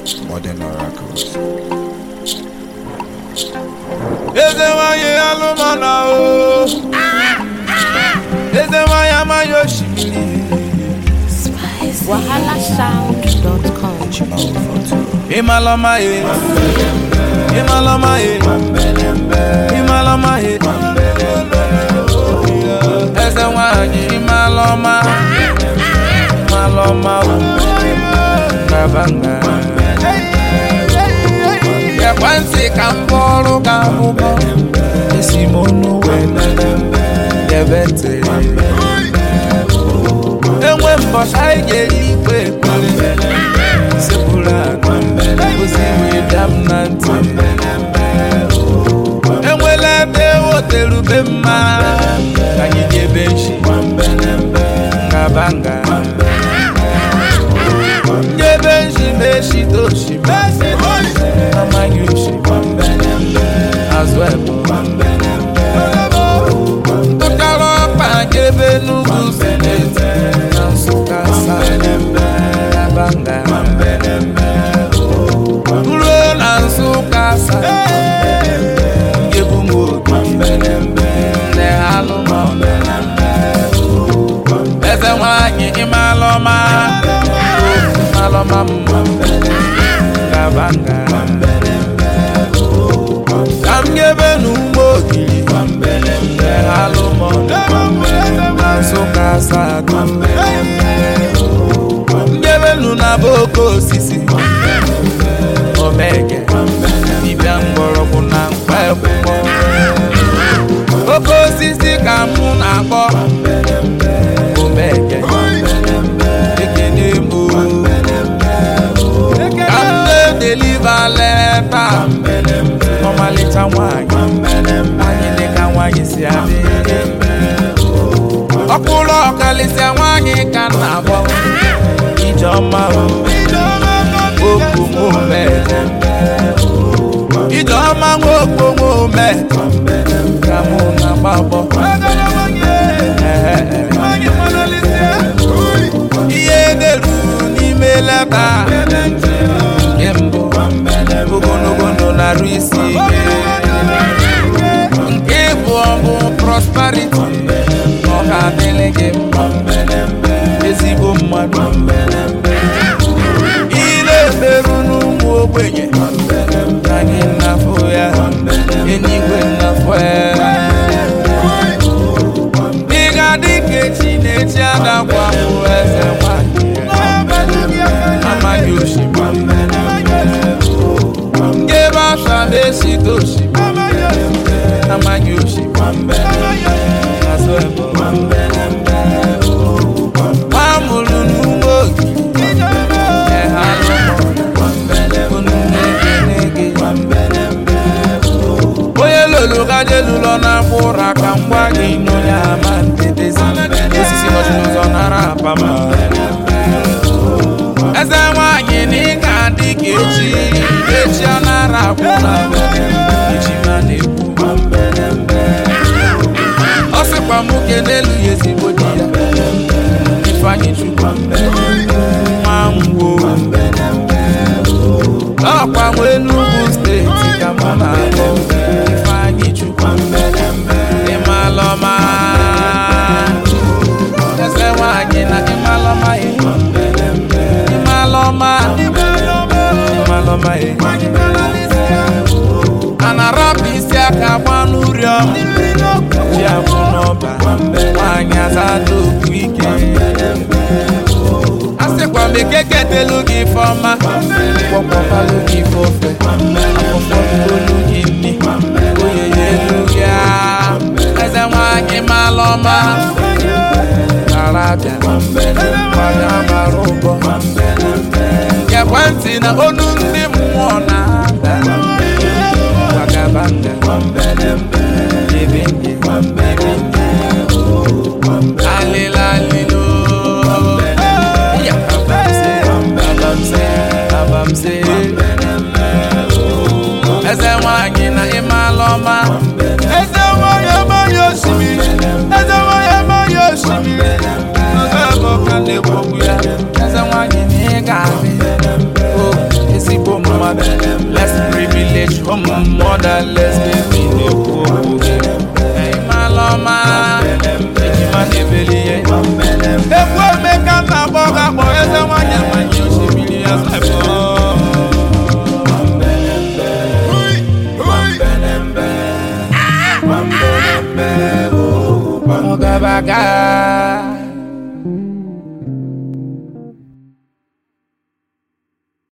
Modern Oracles. Eze wanye alumana o. Eze wanye amayoshi. WahalaSound.com. Imalama ye. Imalama ye. Imalama ye. Eze wanye imalama. Imalama o. Kabanga. Kwansi kamboro kabubo Esimonu wene Yebete Enwe mbosha igeli kwe Sepula Uzi widam nanti Enwe lede woteru bema Kanyije benshi Kabanga Nyebenshi beshi toshi Amanyushi Azwebo Tukalo pangebe nugu senete Nansukasa Nabanga Uro nansukasa Ngebungu Nehaluma Eze wanyi imaloma Imaloma Kabanga Kamgebe n'ugbogi Halụmọ Nansukasa Mgebe nụ na boko osisi Omege Dibịa mgbọrọgwụ na mkpa ekwụkwọ Boko osisi ka mụ na-akpọ Omege Ekene mụ Ka m na-edeliva leta Ọmalịcha nwanyị Anyị dịka nwanyị si adị Ọkpụrụ ọkalịsịa nwanyị ka na-abọ Ijeọma okwu ome Ijeọma okwu ome Ka mụ na-agbabọ Ihe ederu n'ime leta Nke mbụ ogologo nọ na-arụ isi nke bụ ọbụ prosperity ọ ga-adịlị gị mma ezigbo mmadụ ile emerụ n'ụmụ ogbenye anyị nnafọ ya enigwe nnafọ ya dịga dịka echi na-echi adakwa bụ eze nwanyị amaghị osimiri Asha besi toshi Amagi oshi Aswebo Mamulu n'ugbogi Ehalomo Onunege Oye lolo kaje lulo na fura Kambwa gino ya mantedezi Osisi n'ụzọ nara apama Eze nwanyị n'ịga adịghị echi anara akwụna echi ma na-ekwu ọ sịkwa m n'elu ya ezigbo di ya Ifeanyi Chukwu nwa ngwo ọkwa nwe Enugu steeti ka mụ na-akpọ Ifeanyi Chukwu ịmalọma eze nwanyị na ịmalọma ya Imaloma Anarapu isi aka gbanụ rịọm Ji afụ n'ọba Nwanyị azado okwu ike Asịkwa m ekeketelu gị ifeọma Kpọkpọbalụ gị ife ofe Akpọkpọbalụ gị nni Oyeye elu gị Eze nwanyị malọma Arabịa Kwabịa mara ụbọ Ekwentị na onu ndị mmụọ na-ada Wagabanga Ebenge Alịlalịlo Abamse Eze nwanyị na ịmalọma Eze nwanyị amaghị osimiri Eze nwanyị amaghị osimiri Eze nwanyị na ị ga-adị package home motherless baby na-ekwu okwu gị ịmalụ ọma ejima na-ebeli ihe egwu omeka na-akpọ ga-akpọ eze nwanyị nwanyị osimiri ya saịbọ Ogabaga